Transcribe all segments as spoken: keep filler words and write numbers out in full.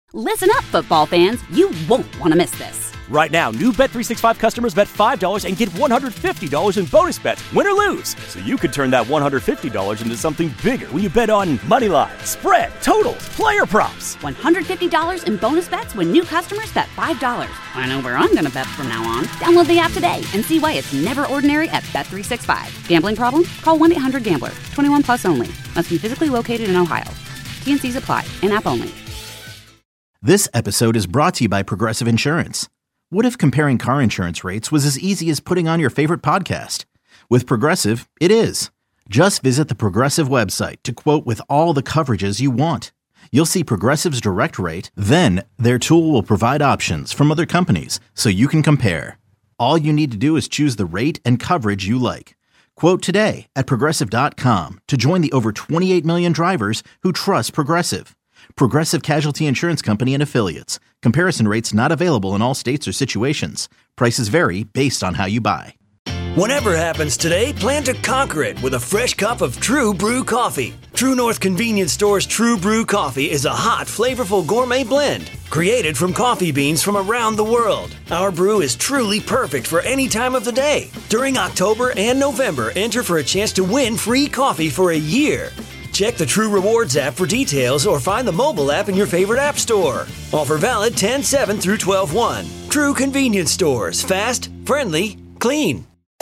Listen up, football fans. You won't want to miss this. Right now, new Bet three sixty-five customers bet five dollars and get one hundred fifty dollars in bonus bets, win or lose. So you could turn that one hundred fifty dollars into something bigger when you bet on money line, spread, totals, player props. one hundred fifty dollars in bonus bets when new customers bet five dollars. I know where I'm going to bet from now on. Download the app today and see why it's never ordinary at Bet three sixty-five. Gambling problem? Call one eight hundred gambler. twenty-one plus only. Must be physically located in Ohio. T and C's apply. In-app only. This episode is brought to you by Progressive Insurance. What if comparing car insurance rates was as easy as putting on your favorite podcast? With Progressive, it is. Just visit the Progressive website to quote with all the coverages you want. You'll see Progressive's direct rate, then their tool will provide options from other companies so you can compare. All you need to do is choose the rate and coverage you like. Quote today at Progressive dot com to join the over twenty-eight million drivers who trust Progressive. Progressive Casualty Insurance Company and Affiliates. Comparison rates not available in all states or situations. Prices vary based on how you buy. Whatever happens today, plan to conquer it with a fresh cup of True Brew coffee. True North Convenience Store's True Brew coffee is a hot, flavorful gourmet blend created from coffee beans from around the world. Our brew is truly perfect for any time of the day. During October and November, enter for a chance to win free coffee for a year. Check the True Rewards app for details or find the mobile app in your favorite app store. Offer valid ten seven through twelve one. True Convenience Stores. Fast, friendly, clean.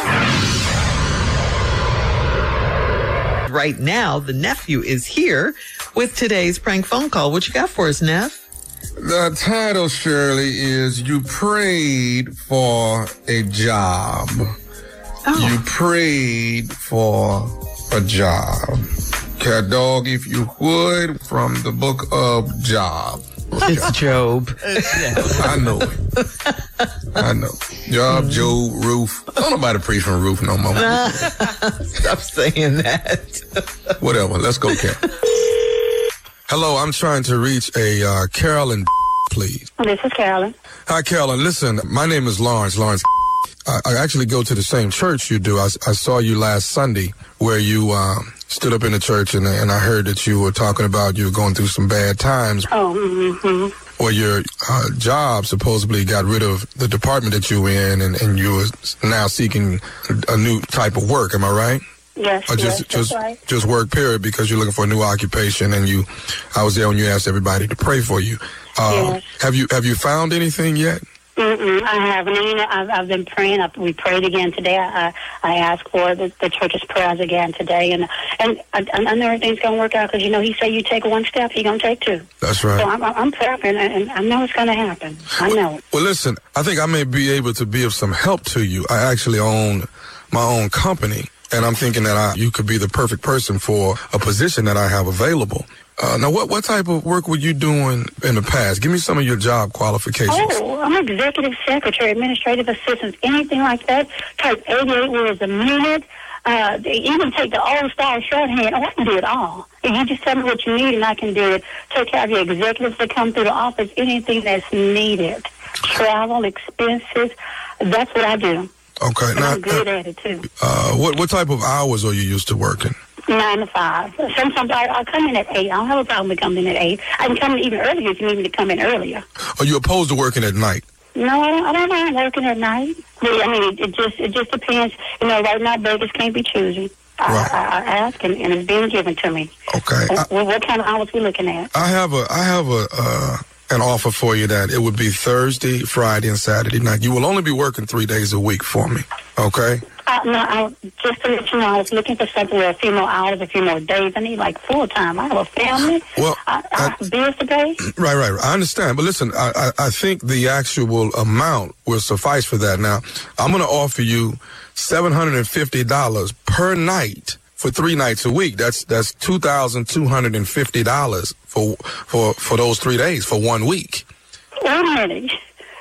Right now, the nephew is here with today's prank phone call. What you got for us, Neff? The title, Shirley, is You Prayed for a Job. Oh. You prayed for a job. Cat dog, if you would, from the book of Job. It's Job. I know it. I know. Job, Job, Ruth. Don't nobody preach from Ruth no more. Stop saying that. Whatever. Let's go, Cat. Hello, I'm trying to reach a uh, Carolyn, please. This is Carolyn. Hi, Carolyn. Listen, my name is Lawrence. Lawrence. I, I actually go to the same church you do. I, I saw you last Sunday where you... Um, stood up in the church, and, and I heard that you were talking about you were going through some bad times. Oh, mm-hmm. Or your uh, job supposedly got rid of the department that you were in, and, and you were now seeking a new type of work. Am I right? Yes, or just, yes, just, that's right. Just work, period, because you're looking for a new occupation, and you, I was there when you asked everybody to pray for you. Uh, yes. Have you have you found anything yet? Mm-mm, I haven't. You know, I've, I've been praying. I, we prayed again today. I I asked for the, the church's prayers again today, and and I, I know everything's going to work out because you know He said you take one step, He going to take two. That's right. So I'm I'm praying, and I know it's going to happen. I know it. Well, listen, I think I may be able to be of some help to you. I actually own my own company, and I'm thinking that I, you could be the perfect person for a position that I have available. Uh, now, what, what type of work were you doing in the past? Give me some of your job qualifications. Oh, I'm executive secretary, administrative assistant, anything like that. Type eighty-eight words a minute. Uh, they even take the all-star shorthand. Oh, I can do it all. And you just tell me what you need, and I can do it. Take care of your executives that come through the office, anything that's needed. Travel, expenses, that's what I do. Okay. And now, I'm good at it, too. Uh, what, what type of hours are you used to working? Nine to five. Sometimes I, I'll come in at eight. I don't have a problem with coming in at eight. I can come in even earlier if you need me to come in earlier. Are you opposed to working at night? No, I don't, I don't mind working at night. I mean, it, it just it just depends. You know, right now, beggars can't be choosy. I, Right. I, I ask, and, and it's being given to me. Okay. Uh, I, well, what kind of hours we looking at? I have a I have a uh, an offer for you that it would be Thursday, Friday, and Saturday night. You will only be working three days a week for me. Okay. Uh, no, I, just to let you know, I was looking for something with a few more hours, a few more days. I need like full time. I have a family. Well, I, I I- have bills to pay. Right, right. I understand. But listen, I, I, I think the actual amount will suffice for that. Now, I'm going to offer you seven hundred fifty dollars per night for three nights a week. That's that's two thousand two hundred fifty dollars for, for, for those three days, for one week. Wait a minute.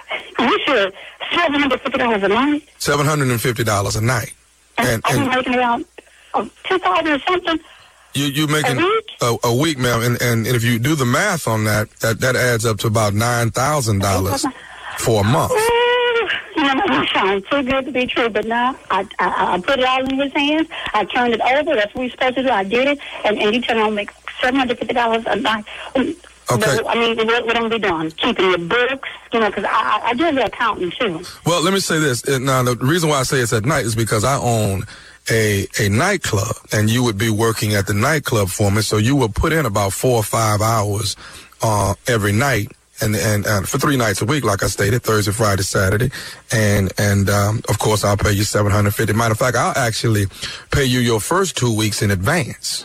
You said seven hundred fifty dollars a night? seven hundred fifty dollars a night. And, I'm and making around oh, two thousand or something. you, you're making A week? a, a week, ma'am. And, and if you do the math on that, that, that adds up to about nine thousand dollars for a month. Ooh, you know, it sounds too good to be true, but now I, I, I put it all in his hands. I turned it over. That's what we're supposed to do. I did it. And, and you tell me I'll make seven hundred fifty dollars a night. Okay. But, I mean, what, what I'm going to be doing? Keeping your books, you know, because I, I do the accounting, too. Well, let me say this. Now, the reason why I say it's at night is because I own a a nightclub, and you would be working at the nightclub for me, so you will put in about four or five hours uh, every night, and, and and for three nights a week, like I stated, Thursday, Friday, Saturday, and and um, of course I'll pay you seven hundred fifty. Matter of fact, I'll actually pay you your first two weeks in advance.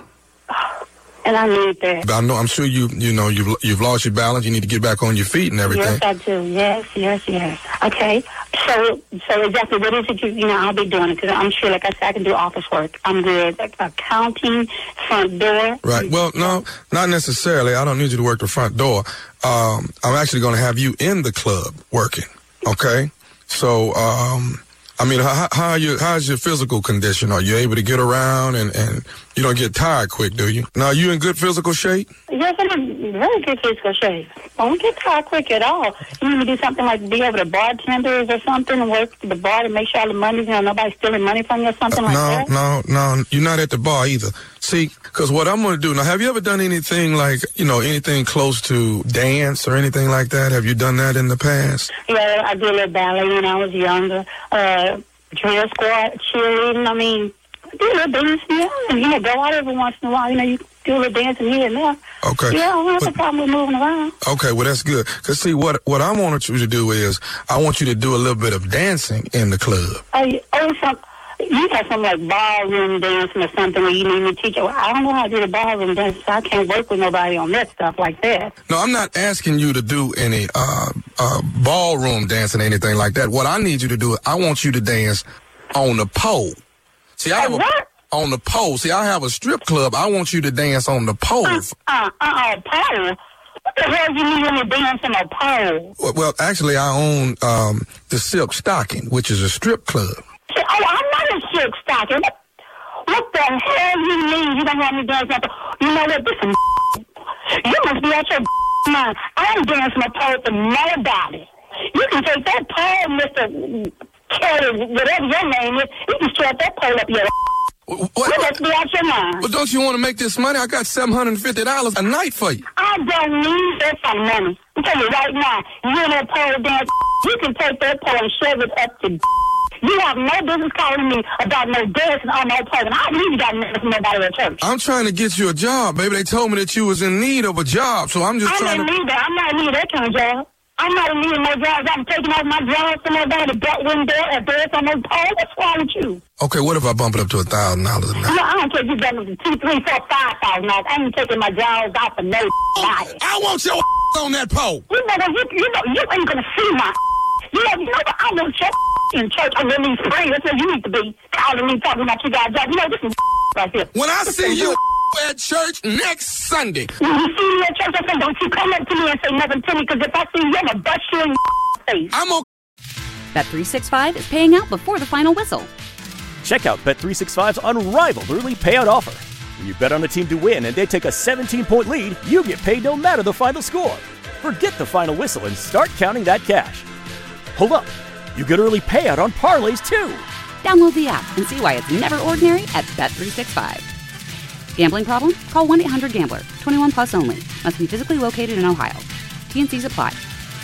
And I need that. I know. I'm sure you. You know. You've you've lost your balance. You need to get back on your feet and everything. Yes, I do. Yes, yes, yes. Okay. So, so exactly what is it? You, you know, I'll be doing it because I'm sure, like I said, I can do office work. I'm good. Like accounting, front door. Right. Well, no, not necessarily. I don't need you to work the front door. Um, I'm actually going to have you in the club working. Okay. So, um, I mean, how, how are you, how's your physical condition? Are you able to get around and, and you don't get tired quick, do you? Now, are you in good physical shape? Yes, I'm in very good physical shape. I don't get tired quick at all. You need to do something like be over the bartenders or something and work at the bar to make sure all the money's, you know, nobody's stealing money from you or something uh, like no, that? No, no, no. You're not at the bar either. See, because what I'm going to do now, have you ever done anything like, you know, anything close to dance or anything like that? Have you done that in the past? Yeah, I did a little ballet when I was younger. Uh, drill squad, cheerleading. I mean, I do a little dance, yeah. And, you know, go out every once in a while. You know, you do a little dancing here and there. Okay. Yeah, I don't have but, a problem with moving around. Okay, well, that's good. Because, see, what what I wanted you to do is I want you to do a little bit of dancing in the club. Oh, you, oh some, you got some, like, ballroom dancing or something where you need me to teach you. I don't know how to do the ballroom dance, so I can't work with nobody on that stuff like that. No, I'm not asking you to do any uh, uh, ballroom dancing or anything like that. What I need you to do is I want you to dance on the pole. See, I have a, what? On the pole. See, I have a strip club. I want you to dance on the pole. Uh, uh, uh, pole? What the hell you mean when you dance on a pole? Well, well, actually, I own um, the Silk Stocking, which is a strip club. Oh, I'm not a silk stocking. What, what the hell you mean you don't have me dance on the pole? You know what? This is you must be out your mind. I ain't dancing on a pole for nobody. You can take that pole, Mister Kelly, whatever your name is, you can strap that pole up your What? You must be out your mind. Well, don't you want to make this money? I got seven hundred fifty dollars a night for you. I don't need that for money. I'm telling you right now, you in that pole dance, you can take that pole and shove it up to you have no business calling me about no dancing on no pole. And I don't even got nothing from nobody at church. I'm trying to get you a job, baby. They told me that you was in need of a job, so I'm just I'm trying in to... need that. I'm not in need of that kind of job. I'm not in need of no jobs. I'm taking off my jobs from nobody to belt window and dance on no pole. What's wrong with you? Okay, what if I bump it up to a thousand dollars a night? No, I don't care if you got me to two, three, four, five thousand dollars. I ain't taking my jobs off for no body. I want your on that pole. You know, you, you know, you ain't gonna see my. You know, you know what? I want your in church on these free. That's where you need to be calling me talking about you got a job. You know, this is right here. When I see you at church next Sunday. When you see me at church, I say, don't you come up to me and say nothing to me, because if I see you, I'm gonna bust you in your face. I'm okay. Bet three sixty-five is paying out before the final whistle. Check out Bet three sixty-five's unrivaled early payout offer. When you bet on a team to win and they take a seventeen-point lead, you get paid no matter the final score. Forget the final whistle and start counting that cash. Hold up. You get early payout on parlays, too. Download the app and see why it's never ordinary at Bet three sixty-five. Gambling problem? Call one eight hundred gambler. twenty-one plus only. Must be physically located in Ohio. T N Cs apply.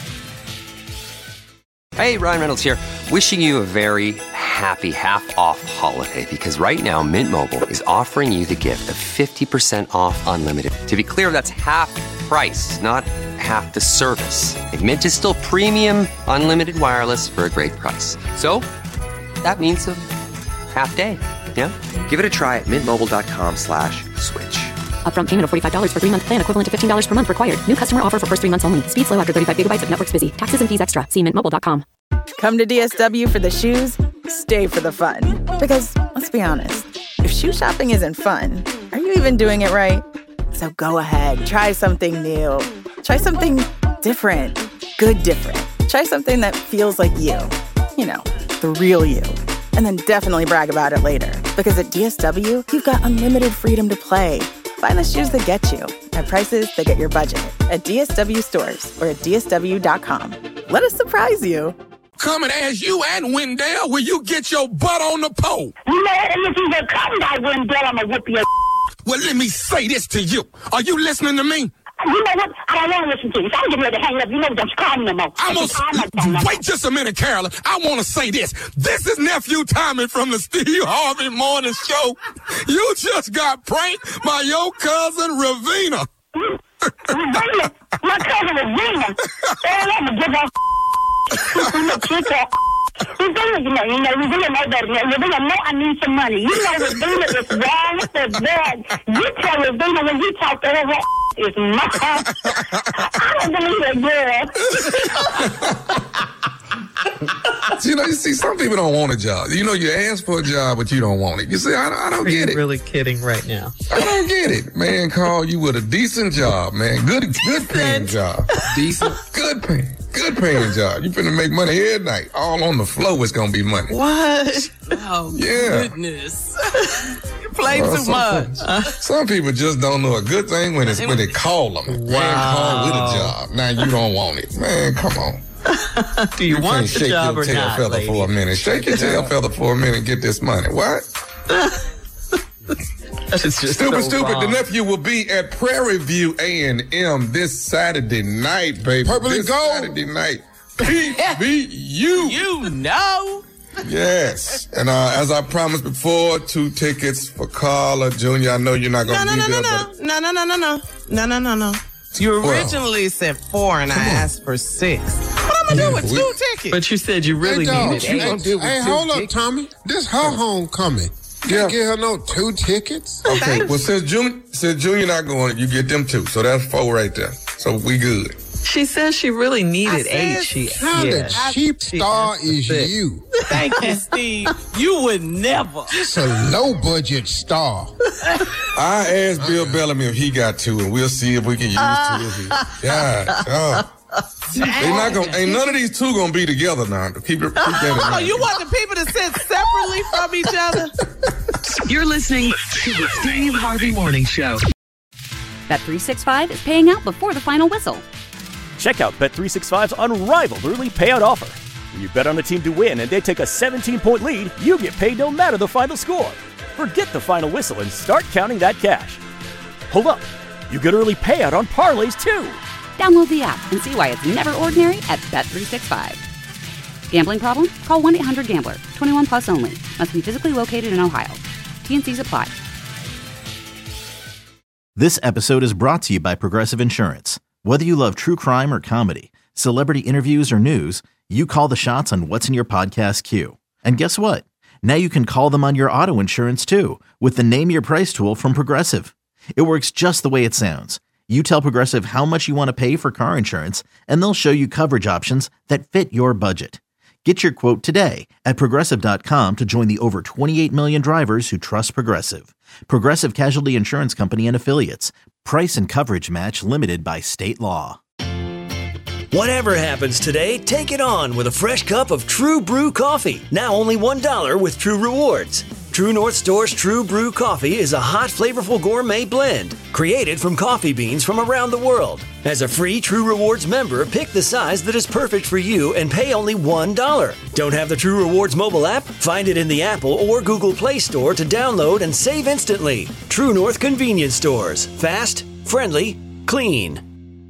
Hey, Ryan Reynolds here. Wishing you a very happy half-off holiday, because right now Mint Mobile is offering you the gift of fifty percent off unlimited. To be clear, that's half price, not half the service. And Mint is still premium unlimited wireless for a great price. So that means a half day. Yeah? Give it a try at mintmobile.com slash switch. Upfront payment of forty-five dollars for three-month plan equivalent to fifteen dollars per month required. New customer offer for first three months only. Speed slow after thirty-five gigabytes if network's busy. Taxes and fees extra. See mint mobile dot com. Come to D S W for the shoes, stay for the fun. Because, let's be honest, if shoe shopping isn't fun, are you even doing it right? So go ahead, try something new. Try something different. Good different. Try something that feels like you. You know, the real you. And then definitely brag about it later. Because at D S W, you've got unlimited freedom to play. Find the shoes that get you at prices that get your budget at D S W stores or at D S W dot com. Let us surprise you. Coming as you and Wendell, will you get your butt on the pole? You know, and if you get come by Wendell, I'm gonna whoop your. Well, let me say this to you. Are you listening to me? You know what? I don't want to listen to you. So I'm getting ready to hang up. You know, don't call me no more. I'm gonna wait just a minute, Carolyn. I want to say this. This is nephew Tommy from the Steve Harvey Morning Show. You just got pranked by your cousin Ravina. Ravina, my cousin Ravina. Oh, I'm gonna give her. Ravina, you know, you know, Ravina know better. Ravina know I need some money. You know, Ravina is wrong with the bed. You tell Ravina when you talk to her, what is my I don't believe that girl. You know, you see, some people don't want a job. You know, you ask for a job, but you don't want it. You see, I, I don't Are get you it. really kidding right now? I don't get it. Man, call you with a decent job, man. Good, good paying job. Decent, good paying, good paying job. You finna make money every night. All on the floor is gonna be money. What? Oh, Yeah. goodness. You play Well, too some, much. Uh, some people just don't know a good thing when it's when they call them. Wow. Man, call with a job. Now you don't want it. Man, come on. Do you, You want can't the shake job your or tail not, feather lady? for a minute. Shake your tail feather for a minute and get this money. What? That's just Stupid, so stupid. wrong. The nephew will be at Prairie View A and M this Saturday night, baby. Purple and this gold. Saturday night. P V U. You know. Yes. And uh, as I promised before, two tickets for Carla Junior I know you're not going No, to no, be no, there, no, but no, no, no, no, no, no, no, no, no. You Well, originally said four, and I asked for six. What am I doing with we- two tickets? But you said you really hey, dog, needed hey, eight. hey, hey, hold up, Tommy. This her homecoming. You Yeah. can't get her no two tickets. okay, well, since Junior, since Junior not going, you get them two. So that's four right there. So we good. She said she really needed I eight. said She, Kind yeah. of cheap She star asked for is six. you. Thank you, Steve. You would never. It's a low budget star. I asked Bill Bellamy if he got two, and we'll see if we can use two of his. Yeah, oh. They not gonna. Ain't none of these two gonna be together now. Keep it. Keep that in Oh, mind. you want the people to sit separately from each other? You're listening to the Steve Harvey Morning Show. Bet three sixty-five is paying out before the final whistle. Check out Bet three sixty-five's unrivaled early payout offer. When you bet on a team to win and they take a seventeen-point lead, you get paid no matter the final score. Forget the final whistle and start counting that cash. Hold up. You get early payout on parlays, too. Download the app and see why it's never ordinary at Bet three sixty-five. Gambling problem? Call one eight hundred gambler. twenty-one plus only. Must be physically located in Ohio. T N Cs apply. This episode is brought to you by Progressive Insurance. Whether you love true crime or comedy, celebrity interviews or news, you call the shots on what's in your podcast queue. And guess what? Now you can call them on your auto insurance too with the Name Your Price tool from Progressive. It works just the way it sounds. You tell Progressive how much you want to pay for car insurance, and they'll show you coverage options that fit your budget. Get your quote today at Progressive dot com to join the over twenty-eight million drivers who trust Progressive. Progressive Casualty Insurance Company and Affiliates. Price and coverage match limited by state law. Whatever happens today, take it on with a fresh cup of True Brew coffee. Now only one dollar with True Rewards. True North Store's True Brew coffee is a hot, flavorful gourmet blend created from coffee beans from around the world. As a free True Rewards member, pick the size that is perfect for you and pay only one dollar. Don't have the True Rewards mobile app? Find it in the Apple or Google Play Store to download and save instantly. True North Convenience Stores. Fast, friendly, clean.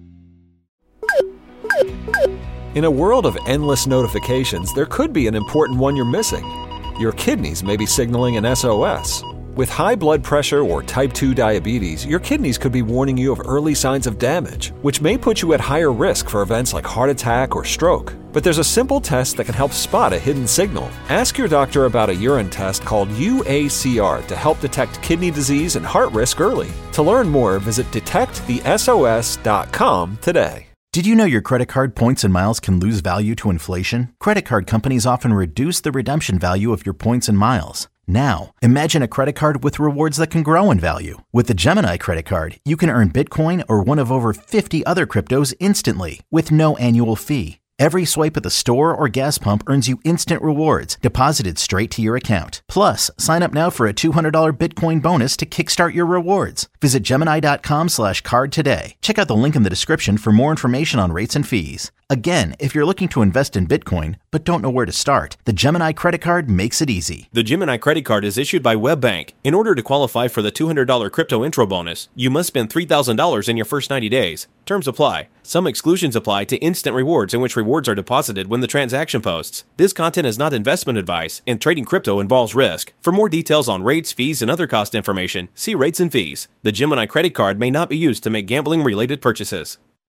In a world of endless notifications, there could be an important one you're missing. Your kidneys may be signaling an S O S. With high blood pressure or type two diabetes, your kidneys could be warning you of early signs of damage, which may put you at higher risk for events like heart attack or stroke. But there's a simple test that can help spot a hidden signal. Ask your doctor about a urine test called U A C R to help detect kidney disease and heart risk early. To learn more, visit detect the S O S dot com today. Did you know your credit card points and miles can lose value to inflation? Credit card companies often reduce the redemption value of your points and miles. Now, imagine a credit card with rewards that can grow in value. With the Gemini credit card, you can earn Bitcoin or one of over fifty other cryptos instantly with no annual fee. Every swipe at the store or gas pump earns you instant rewards deposited straight to your account. Plus, sign up now for a two hundred dollars Bitcoin bonus to kickstart your rewards. Visit Gemini dot com slash card today. Check out the link in the description for more information on rates and fees. Again, if you're looking to invest in Bitcoin but don't know where to start, the Gemini Credit Card makes it easy. The Gemini Credit Card is issued by WebBank. In order to qualify for the two hundred dollars crypto intro bonus, you must spend three thousand dollars in your first ninety days. Terms apply. Some exclusions apply to instant rewards, in which rewards are deposited when the transaction posts. This content is not investment advice, and trading crypto involves risk. For more details on rates, fees, and other cost information, see Rates and Fees. The Gemini Credit Card may not be used to make gambling-related purchases.